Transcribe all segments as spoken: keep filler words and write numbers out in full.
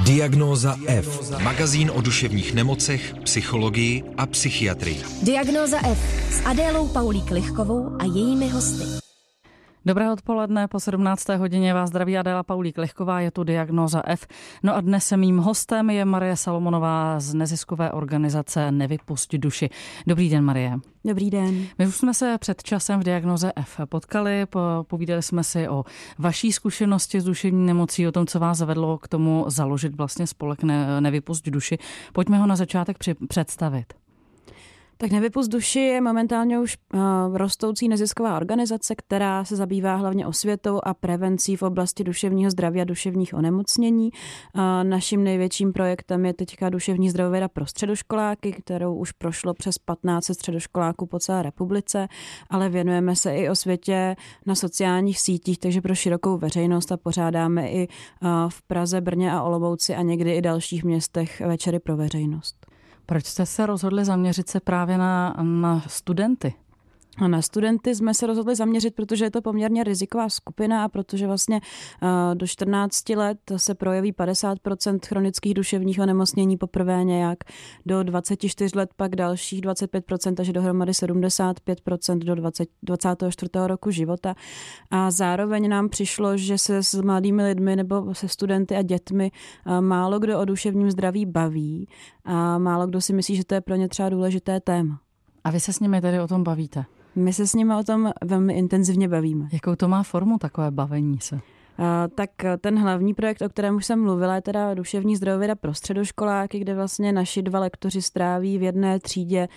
Diagnóza F. Magazín o duševních nemocech, psychologii a psychiatrii. Diagnóza F s Adélou Paulík-Lichkovou a jejími hosty. Dobré odpoledne, po sedmnácté hodině vás zdraví Adéla Paulík-Lichková, je tu Diagnóza F. No a dnes mým hostem je Marie Salomonová z neziskové organizace Nevypusť duši. Dobrý den, Marie. Dobrý den. My už jsme se před časem v Diagnóze F potkali, povídali jsme si o vaší zkušenosti s duševní nemocí, o tom, co vás zavedlo k tomu založit vlastně spolek Nevypusť duši. Pojďme ho na začátek představit. Tak Nevypusť duši je momentálně už uh, rostoucí nezisková organizace, která se zabývá hlavně osvětou a prevencí v oblasti duševního zdraví a duševních onemocnění. Uh, naším největším projektem je teďka duševní zdravověda pro středoškoláky, kterou už prošlo přes patnáct set středoškoláků po celé republice, ale věnujeme se i osvětě na sociálních sítích, takže pro širokou veřejnost a pořádáme i uh, v Praze, Brně a Olomouci a někdy i dalších městech večery pro veřejnost. Proč jste se rozhodli zaměřit se právě na, na studenty? A na studenty jsme se rozhodli zaměřit, protože je to poměrně riziková skupina a protože vlastně do čtrnácti let se projeví padesát procent chronických duševních onemocnění poprvé nějak, do dvaceti čtyř let pak dalších dvacet pět procent, až dohromady sedmdesát pět procent do dvacátého čtvrtého roku života. A zároveň nám přišlo, že se s mladými lidmi nebo se studenty a dětmi málo kdo o duševním zdraví baví a málo kdo si myslí, že to je pro ně třeba důležité téma. A vy se s nimi tedy o tom bavíte? My se s nimi o tom velmi intenzivně bavíme. Jakou to má formu, takové bavení se? Tak ten hlavní projekt, o kterém už jsem mluvila, je teda duševní zdravověda pro středoškoláky, kde vlastně naši dva lektoři stráví v jedné třídě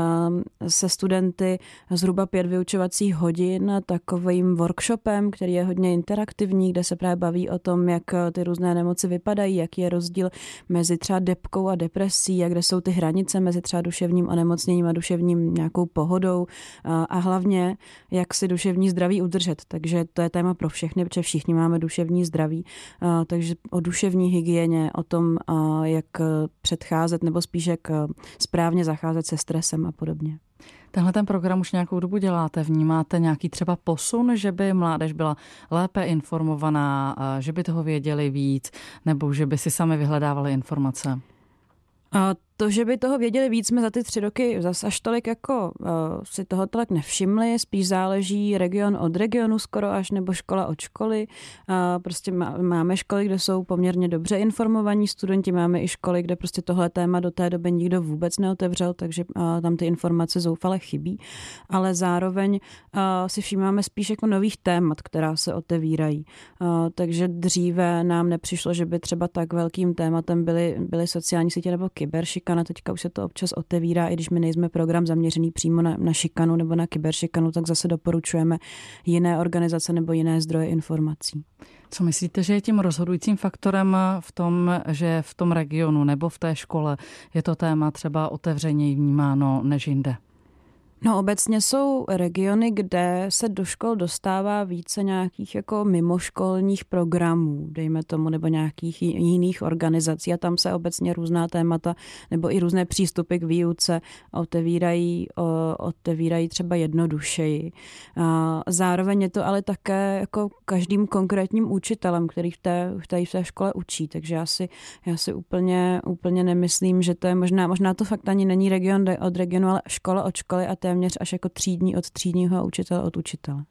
se studenty zhruba pět vyučovacích hodin takovým workshopem, který je hodně interaktivní, kde se právě baví o tom, jak ty různé nemoci vypadají, jaký je rozdíl mezi třeba depkou a depresí, a kde jsou ty hranice mezi třeba duševním onemocněním a duševním nějakou pohodou a hlavně, jak si duševní zdraví udržet. Takže to je téma pro všechny, protože všichni máme duševní zdraví, takže o duševní hygieně, o tom, jak předcházet nebo spíš jak správně zacházet se stresem a podobně. Tenhle ten program už nějakou dobu děláte, vnímáte nějaký třeba posun, že by mládež byla lépe informovaná, že by toho věděli víc, nebo že by si sami vyhledávali informace? A to, že by toho věděli víc, jsme za ty tři roky zas až tolik jako uh, si toho tolik nevšimli, spíš záleží region od regionu skoro až, nebo škola od školy. Uh, prostě má, máme školy, kde jsou poměrně dobře informovaní studenti, máme i školy, kde prostě tohle téma do té doby nikdo vůbec neotevřel, takže uh, tam ty informace zoufale chybí. Ale zároveň uh, si všímáme spíš jako nových témat, která se otevírají. Uh, takže dříve nám nepřišlo, že by třeba tak velkým tématem byly, byly sociální sítě nebo kyberšikana. Teďka už se to občas otevírá, i když my nejsme program zaměřený přímo na, na šikanu nebo na kyberšikanu, tak zase doporučujeme jiné organizace nebo jiné zdroje informací. Co myslíte, že je tím rozhodujícím faktorem v tom, že v tom regionu nebo v té škole je to téma třeba otevřeněji vnímáno než jinde? No, obecně jsou regiony, kde se do škol dostává více nějakých jako mimoškolních programů, dejme tomu, nebo nějakých jiných organizací a tam se obecně různá témata nebo i různé přístupy k výuce otevírají, otevírají třeba jednodušeji. Zároveň je to ale také jako každým konkrétním učitelem, který v té, v té, v té škole učí, takže já si, já si úplně, úplně nemyslím, že to je možná, možná to fakt ani není region od regionu, ale škola od školy a téměř až jako třídní od třídního a učitel od učitele.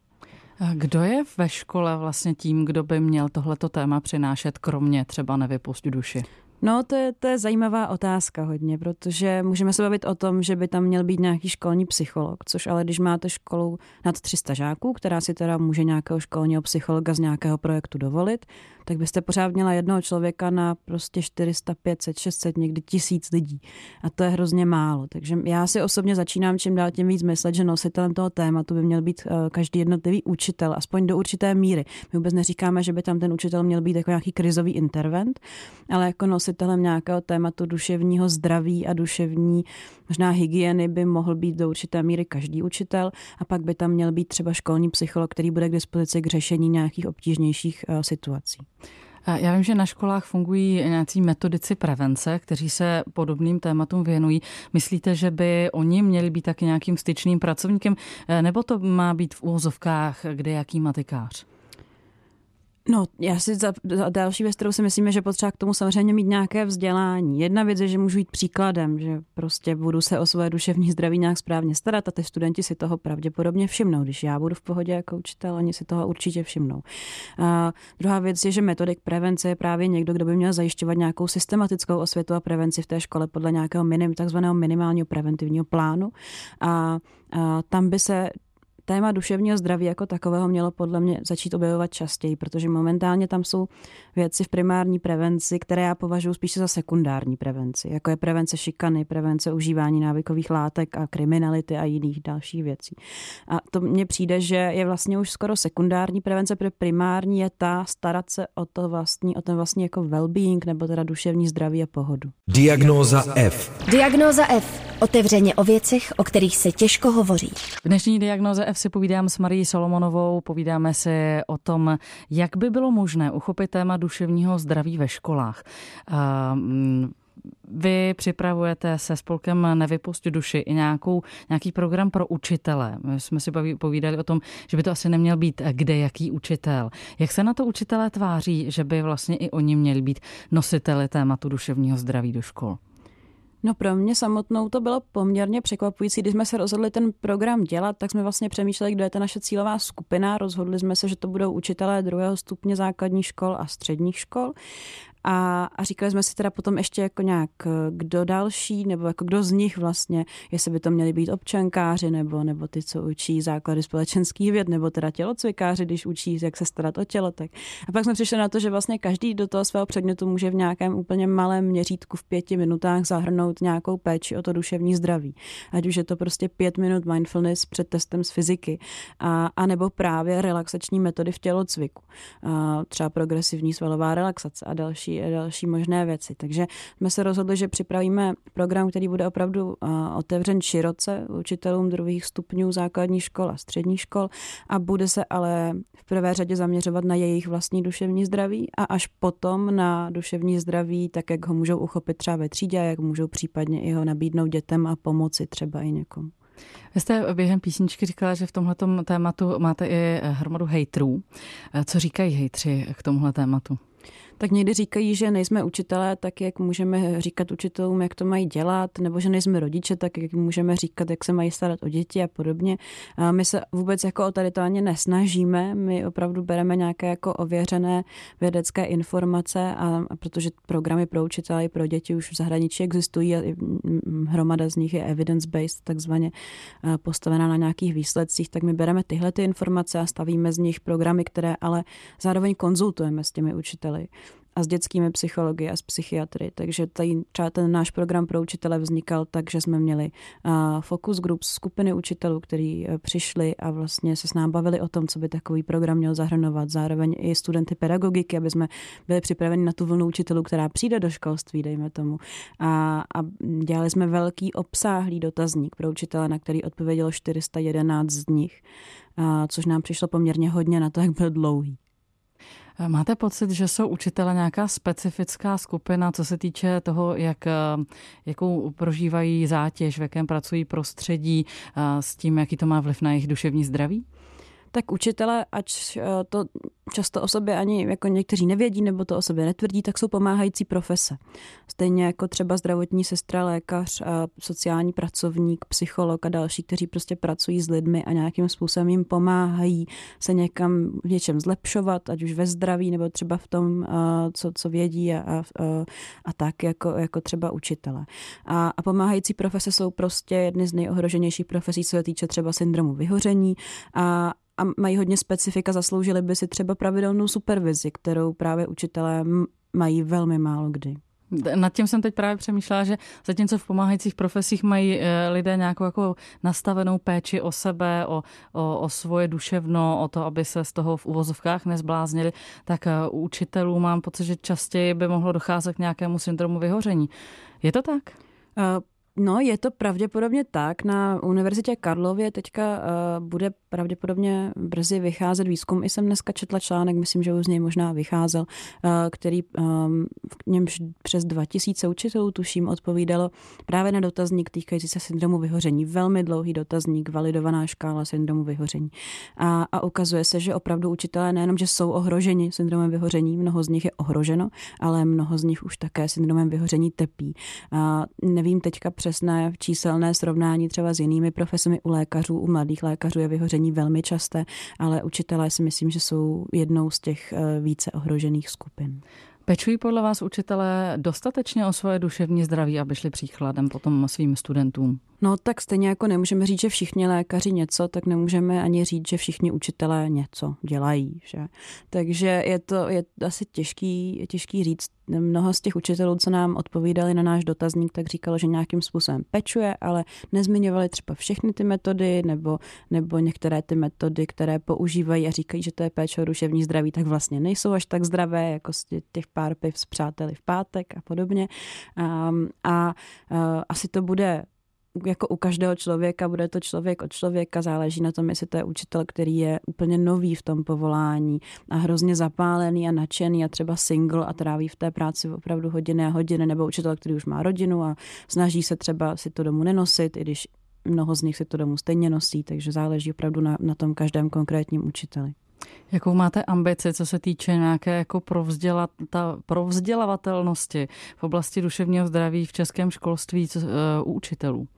Kdo je ve škole vlastně tím, kdo by měl tohleto téma přinášet, kromě třeba Nevypusť duši? No, to je, to je zajímavá otázka hodně, protože můžeme se bavit o tom, že by tam měl být nějaký školní psycholog, což ale když máte školu nad tři sta žáků, která si teda může nějakého školního psychologa z nějakého projektu dovolit, tak byste pořád měla jednoho člověka na prostě čtyři sta, pět set, šest set, někdy tisíc lidí. A to je hrozně málo. Takže já si osobně začínám čím dál tím víc myslet, že nositelem toho tématu by měl být každý jednotlivý učitel, aspoň do určité míry. My vůbec neříkáme, že by tam ten učitel měl být jako nějaký krizový intervent, ale jako nositelem nějakého tématu duševního zdraví a duševní možná hygieny by mohl být do určité míry každý učitel a pak by tam měl být třeba školní psycholog, který bude k dispozici k řešení nějakých obtížnějších situací. Já vím, že na školách fungují nějací metodici prevence, kteří se podobným tématům věnují. Myslíte, že by oni měli být taky nějakým styčným pracovníkem, nebo to má být v úvozovkách kdejaký matikář? No, já si za, za další věc, kterou si myslíme, že potřeba k tomu samozřejmě mít nějaké vzdělání. Jedna věc je, že můžu jít příkladem, že prostě budu se o svoje duševní zdraví nějak správně starat a ty studenti si toho pravděpodobně všimnou. Když já budu v pohodě jako učitel, oni si toho určitě všimnou. A druhá věc je, že metodik prevence je právě někdo, kdo by měl zajišťovat nějakou systematickou osvětu a prevenci v té škole podle nějakého minim, takzvaného minimálního preventivního plánu. A, a tam by se téma duševního zdraví jako takového mělo podle mě začít objevovat častěji, protože momentálně tam jsou věci v primární prevenci, které já považuji spíše za sekundární prevenci, jako je prevence šikany, prevence užívání návykových látek a kriminality a jiných dalších věcí. A to mně přijde, že je vlastně už skoro sekundární prevence, protože primární je ta starat se o to vlastní, o ten vlastní jako well-being, nebo teda duševní zdraví a pohodu. Diagnóza F. Diagnóza F. Otevřeně o věcech, o kterých se těžko hovoří. V dnešní Diagnóze F si povídám s Marií Solomonovou, povídáme si o tom, jak by bylo možné uchopit téma duševního zdraví ve školách. Vy připravujete se spolkem Nevypusť duši i nějakou, nějaký program pro učitele. My jsme si povídali o tom, že by to asi neměl být kde jaký učitel. Jak se na to učitelé tváří, že by vlastně i oni měli být nositeli tématu duševního zdraví do škol? No pro mě samotnou to bylo poměrně překvapující. Když jsme se rozhodli ten program dělat, tak jsme vlastně přemýšleli, kdo je ta naše cílová skupina. Rozhodli jsme se, že to budou učitelé druhého stupně základních škol a středních škol. A, a říkali jsme si teda potom ještě jako nějak, kdo další, nebo jako kdo z nich vlastně, jestli by to měli být občankáři, nebo, nebo ty, co učí základy společenských věd, nebo teda tělocvikáři, když učí, jak se starat o tělo. Tak. A pak jsme přišli na to, že vlastně každý do toho svého předmětu může v nějakém úplně malém měřítku v pěti minutách zahrnout nějakou péči o to duševní zdraví. Ať už je to prostě pět minut mindfulness před testem z fyziky, a, a nebo právě relaxační metody v tělocviku. A třeba progresivní svalová relaxace a další další možné věci. Takže jsme se rozhodli, že připravíme program, který bude opravdu otevřen široce učitelům druhých stupňů základních škol a středních škol a bude se ale v prvé řadě zaměřovat na jejich vlastní duševní zdraví a až potom na duševní zdraví, tak jak ho můžou uchopit třeba ve třídě, jak můžou případně i ho nabídnout dětem a pomoci třeba i někomu. Vy jste během písničky říkala, že v tomhletom tématu máte i hromadu hejtrů. Co říkají hejtři k tomuhle tématu? Tak někdy říkají, že nejsme učitelé, tak jak můžeme říkat učitelům, jak to mají dělat, nebo že nejsme rodiče, tak jak můžeme říkat, jak se mají starat o děti a podobně. A my se vůbec jako o tady to ani nesnažíme, my opravdu bereme nějaké jako ověřené vědecké informace, a, a protože programy pro učitele i pro děti už v zahraničí existují a hromada z nich je evidence-based, takzvaně postavená na nějakých výsledcích, tak my bereme tyhle ty informace a stavíme z nich programy, které ale zároveň konzultujeme s těmi učiteli a s dětskými psychologi a s psychiatry. Takže tady třeba ten náš program pro učitele vznikal tak, že jsme měli uh, focus groups, skupiny učitelů, kteří uh, přišli a vlastně se s námi bavili o tom, co by takový program měl zahrnovat. Zároveň i studenty pedagogiky, aby jsme byli připraveni na tu vlnu učitelů, která přijde do školství, dejme tomu. A, a dělali jsme velký obsáhlý dotazník pro učitele, na který odpovědělo čtyři sta jedenáct z nich, uh, což nám přišlo poměrně hodně na to, jak byl dlouhý. Máte pocit, že jsou učitelé nějaká specifická skupina, co se týče toho, jak, jakou prožívají zátěž, v jakém pracují prostředí, s tím, jaký to má vliv na jejich duševní zdraví? Tak učitelé, ač to často o sobě ani jako někteří nevědí nebo to o sobě netvrdí, tak jsou pomáhající profese. Stejně jako třeba zdravotní sestra, lékař, sociální pracovník, psycholog a další, kteří prostě pracují s lidmi a nějakým způsobem jim pomáhají se někam v něčem zlepšovat, ať už ve zdraví nebo třeba v tom, co, co vědí a, a, a tak jako, jako třeba učitelé. A, a pomáhající profese jsou prostě jedny z nejohroženějších profesí, co se týče třeba syndromu vyhoření a a mají hodně specifika, zasloužili by si třeba pravidelnou supervizi, kterou právě učitelé mají velmi málo kdy. Nad tím jsem teď právě přemýšlela, že zatímco v pomáhajících profesích mají lidé nějakou jako nastavenou péči o sebe, o, o, o svoje duševno, o to, aby se z toho v uvozovkách nezbláznili, tak u učitelů mám pocit, že častěji by mohlo docházet k nějakému syndromu vyhoření. Je to tak? Uh, No, je to pravděpodobně tak. Na Univerzitě Karlově teďka uh, bude pravděpodobně brzy vycházet výzkum. I jsem dneska četla článek, myslím, že už z něj možná vycházel, uh, který um, v němž přes dva tisíce učitelů, tuším, odpovídalo právě na dotazník týkající se syndromu vyhoření. Velmi dlouhý dotazník, validovaná škála syndromu vyhoření. A, a ukazuje se, že opravdu učitelé nejenom, že jsou ohroženi syndromem vyhoření, mnoho z nich je ohroženo, ale mnoho z nich už také syndromem vyhoření trpí. A nevím teďka přesné číselné srovnání třeba s jinými profesemi u lékařů, u mladých lékařů je vyhoření velmi časté, ale učitelé si myslím, že jsou jednou z těch více ohrožených skupin. Pečují podle vás učitelé dostatečně o svoje duševní zdraví, aby šli příkladem potom svým studentům? No tak stejně jako nemůžeme říct, že všichni lékaři něco, tak nemůžeme ani říct, že všichni učitelé něco dělají. Že? Takže je to je asi těžký, těžký říct. Mnoho z těch učitelů, co nám odpovídali na náš dotazník, tak říkalo, že nějakým způsobem pečuje, ale nezmiňovali třeba všechny ty metody nebo, nebo některé ty metody, které používají a říkají, že to je péče o duševní zdraví, tak vlastně nejsou až tak zdravé, jako těch pár piv s přáteli v pátek a podobně. A, a, a asi to bude jako u každého člověka, bude to člověk od člověka, záleží na tom, jestli to je učitel, který je úplně nový v tom povolání a hrozně zapálený a nadšený a třeba single a tráví v té práci opravdu hodiny a hodiny, nebo učitel, který už má rodinu a snaží se třeba si to domů nenosit, i když mnoho z nich si to domů stejně nosí, takže záleží opravdu na, na tom každém konkrétním učiteli. Jakou máte ambici, co se týče nějaké jako provzděla, ta, provzdělavatelnosti v oblasti duševního zdraví v českém školství co, uh, u učitelů?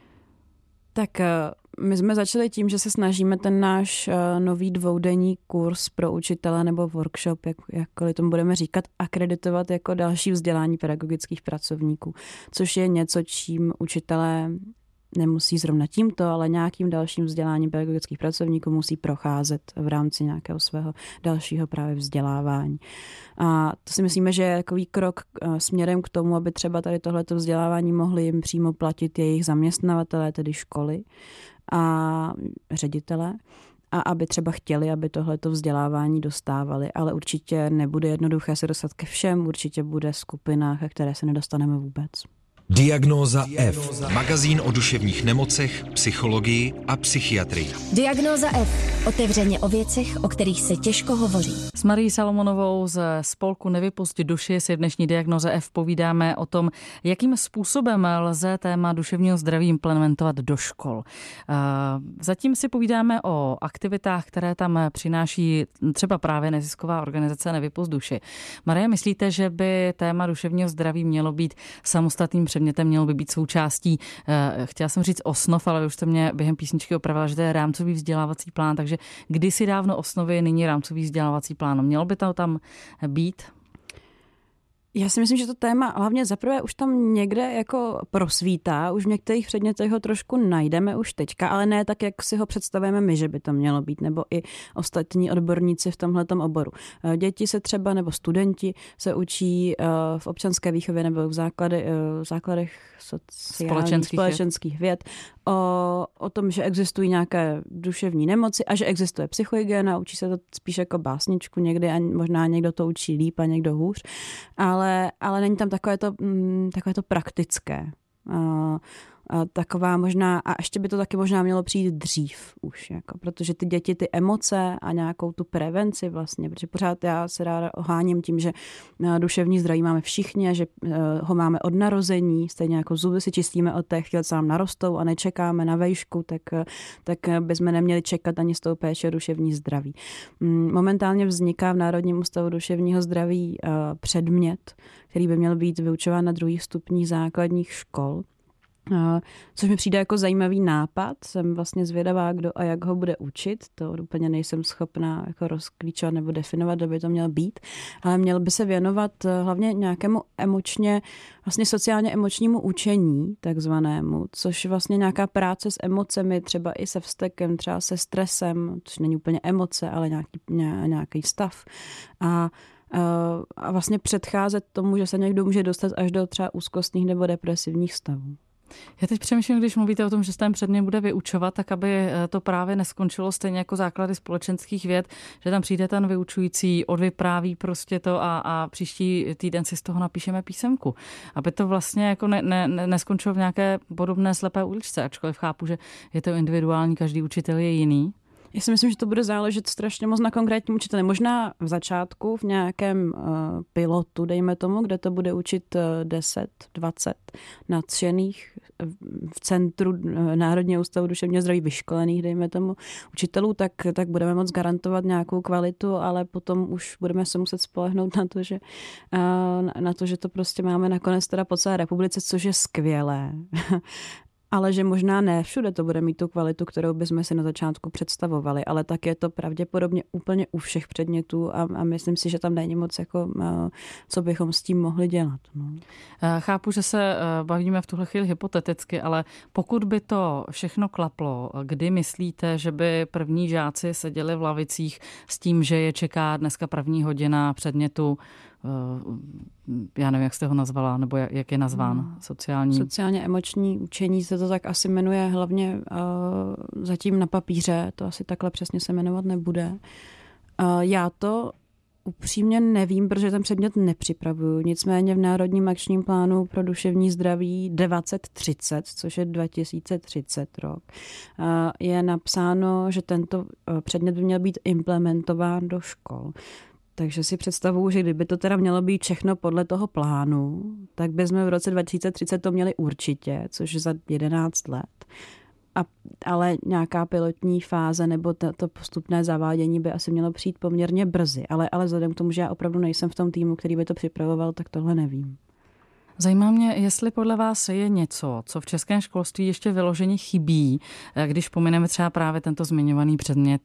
Tak my jsme začali tím, že se snažíme ten náš nový dvoudenní kurz pro učitele nebo workshop, jak, jakkoliv tomu budeme říkat, akreditovat jako další vzdělání pedagogických pracovníků, což je něco, čím učitelé nemusí zrovna tímto, ale nějakým dalším vzděláním pedagogických pracovníků musí procházet v rámci nějakého svého dalšího právě vzdělávání. A to si myslíme, že je takový krok směrem k tomu, aby třeba tady tohleto vzdělávání mohli jim přímo platit jejich zaměstnavatelé, tedy školy a ředitelé, a aby třeba chtěli, aby tohleto vzdělávání dostávali, ale určitě nebude jednoduché se dostat ke všem, určitě bude skupina, ke které se nedostaneme vůbec. Diagnóza F. Magazín o duševních nemocech, psychologii a psychiatrii. Diagnóza F. Otevřeně o věcech, o kterých se těžko hovoří. S Marií Salomonovou z spolku Nevypusť duši si v dnešní Diagnóze F povídáme o tom, jakým způsobem lze téma duševního zdraví implementovat do škol. Zatím si povídáme o aktivitách, které tam přináší třeba právě nezisková organizace Nevypusť duši. Marie, myslíte, že by téma duševního zdraví mělo být samostatným předmětem, mělo by být součástí, chtěla jsem říct osnov, ale už jste mě během písničky opravila, že to je rámcový vzdělávací plán, takže kdysi dávno osnovy, nyní rámcový vzdělávací plán. Mělo by to tam být? Já si myslím, že to téma hlavně zaprvé už tam někde jako prosvítá, už v některých předmětech ho trošku najdeme už teďka, ale ne tak, jak si ho představujeme my, že by to mělo být, nebo i ostatní odborníci v tomhletom oboru. Děti se třeba, nebo studenti se učí v občanské výchově nebo v, základy, v základech sociálních, společenských věd o, o tom, že existují nějaké duševní nemoci a že existuje psychohygiena, učí se to spíš jako básničku někdy a možná někdo to učí líp a někdo hůř, ale, ale není tam takové to, takové to praktické. A taková možná, a ještě by to taky možná mělo přijít dřív už, jako, protože ty děti, ty emoce a nějakou tu prevenci vlastně, protože pořád já se ráda oháním tím, že duševní zdraví máme všichni a že ho máme od narození, stejně jako zuby si čistíme od té chvíle, co nám narostou a nečekáme na vejšku, tak, tak bychom neměli čekat ani z toho péče o duševní zdraví. Momentálně vzniká v Národním ústavu duševního zdraví předmět, který by měl být vyučován na druhých stupních základních škol. Což mi přijde jako zajímavý nápad. Jsem vlastně zvědavá, kdo a jak ho bude učit. To úplně nejsem schopná jako rozklíčovat nebo definovat, kdo by to měl být. Ale měl by se věnovat hlavně nějakému emočně, vlastně sociálně emočnímu učení, takzvanému, což vlastně nějaká práce s emocemi, třeba i se vztekem, třeba se stresem, což není úplně emoce, ale nějaký, nějaký stav. A a vlastně předcházet tomu, že se někdo může dostat až do třeba úzkostných nebo depresivních stavů. Já teď přemýšlím, když mluvíte o tom, že se ten předmět bude vyučovat, tak aby to právě neskončilo stejně jako základy společenských věd, že tam přijde ten vyučující, odvypráví prostě to a, a příští týden si z toho napíšeme písemku. Aby to vlastně jako ne, ne, neskončilo v nějaké podobné slepé uličce, ačkoliv chápu, že je to individuální, každý učitel je jiný. Já si myslím, že to bude záležet strašně moc na konkrétním učiteli. Možná v začátku, v nějakém uh, pilotu, dejme tomu, kde to bude učit uh, deset, dvacet nadšených v centru uh, Národního ústavu duševního zdraví vyškolených, dejme tomu, učitelů, tak, tak budeme moc garantovat nějakou kvalitu, ale potom už budeme se muset spolehnout na to, že, uh, na to, že to prostě máme nakonec teda po celé republice, což je skvělé. Ale že možná ne všude to bude mít tu kvalitu, kterou bychom si na začátku představovali, ale tak je to pravděpodobně úplně u všech předmětů a, a myslím si, že tam není moc, jako, co bychom s tím mohli dělat. No. Chápu, že se bavíme v tuhle chvíli hypoteticky, ale pokud by to všechno klaplo, kdy myslíte, že by první žáci seděli v lavicích s tím, že je čeká dneska první hodina předmětu, já nevím, jak jste ho nazvala, nebo jak je nazván, hmm. sociální... Sociálně emoční učení se to tak asi jmenuje hlavně uh, zatím na papíře, to asi takhle přesně se jmenovat nebude. Uh, já to upřímně nevím, protože ten předmět nepřipravuju, nicméně v Národním akčním plánu pro duševní zdraví dvacet třicet, což je dva tisíce třicet rok, uh, je napsáno, že tento předmět by měl být implementován do škol. Takže si představuju, že kdyby to teda mělo být všechno podle toho plánu, tak bychom v roce dva tisíce třicet to měli určitě, což je za jedenáct let. A, ale nějaká pilotní fáze nebo to, to postupné zavádění by asi mělo přijít poměrně brzy. Ale, ale vzhledem k tomu, že já opravdu nejsem v tom týmu, který by to připravoval, tak tohle nevím. Zajímá mě, jestli podle vás je něco, co v českém školství ještě vyloženě chybí, když pomineme třeba právě tento zmiňovaný předmět,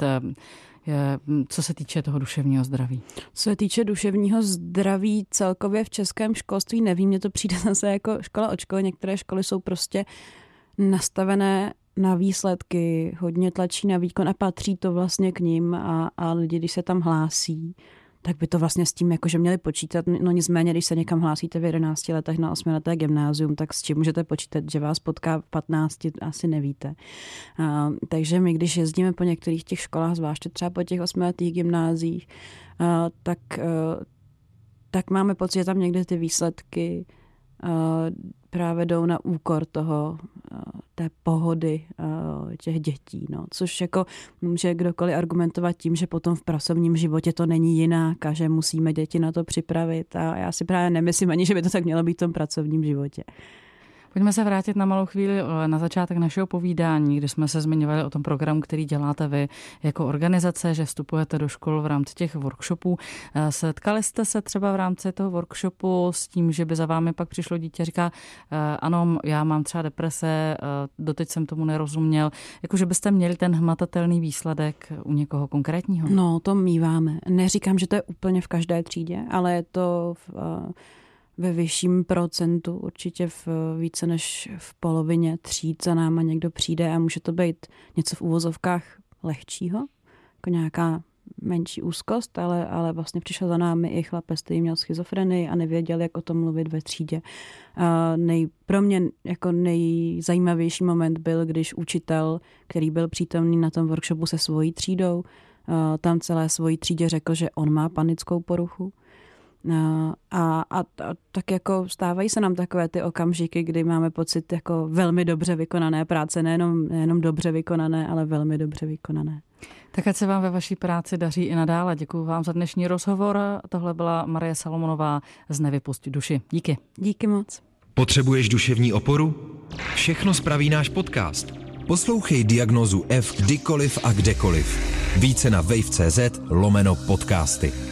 co se týče toho duševního zdraví. Co se týče duševního zdraví celkově v českém školství, nevím, mně to přijde zase jako škola od školy. Některé školy jsou prostě nastavené na výsledky, hodně tlačí na výkon a patří to vlastně k nim a, a lidi, když se tam hlásí, tak by to vlastně s tím jakože měli počítat. No nicméně, když se někam hlásíte v jedenácti letech na osmileté gymnázium, tak s čím můžete počítat, že vás potká v patnácti, asi nevíte. A, takže my, když jezdíme po některých těch školách, zvláště třeba po těch osmiletých gymnáziích, a, tak, a, tak máme pocit, že tam někde ty výsledky a, právě jdou na úkor toho, té pohody těch dětí. No. Což jako může kdokoliv argumentovat tím, že potom v pracovním životě to není jinak a že musíme děti na to připravit. A já si právě nemyslím ani, že by to tak mělo být v tom pracovním životě. Pojďme se vrátit na malou chvíli na začátek našeho povídání, kdy jsme se zmiňovali o tom programu, který děláte vy jako organizace, že vstupujete do škol v rámci těch workshopů. Setkali jste se třeba v rámci toho workshopu s tím, že by za vámi pak přišlo dítě a říká, ano, já mám třeba deprese, doteď jsem tomu nerozuměl, jako že byste měli ten hmatatelný výsledek u někoho konkrétního? No, to míváme. Neříkám, že to je úplně v každé třídě, ale je to v... ve vyšším procentu, určitě v více než v polovině tříd za náma někdo přijde a může to být něco v uvozovkách lehčího, jako nějaká menší úzkost, ale, ale vlastně přišel za námi i chlapec, který měl schizofrenii a nevěděl, jak o tom mluvit ve třídě. A nej, pro mě jako nejzajímavější moment byl, když učitel, který byl přítomný na tom workshopu se svojí třídou, tam celé svojí třídě řekl, že on má panickou poruchu. A, a, a tak jako stávají se nám takové ty okamžiky, kdy máme pocit jako velmi dobře vykonané práce, nejenom, nejenom dobře vykonané, ale velmi dobře vykonané. Tak ať se vám ve vaší práci daří i nadále. Děkuji vám za dnešní rozhovor. Tohle byla Marie Salomonová z Nevypusť duši. Díky. Díky moc. Potřebuješ duševní oporu? Všechno spraví náš podcast. Poslouchej Diagnózu F kdykoliv a kdekoliv. Více na wave tečka cz lomeno podcasty.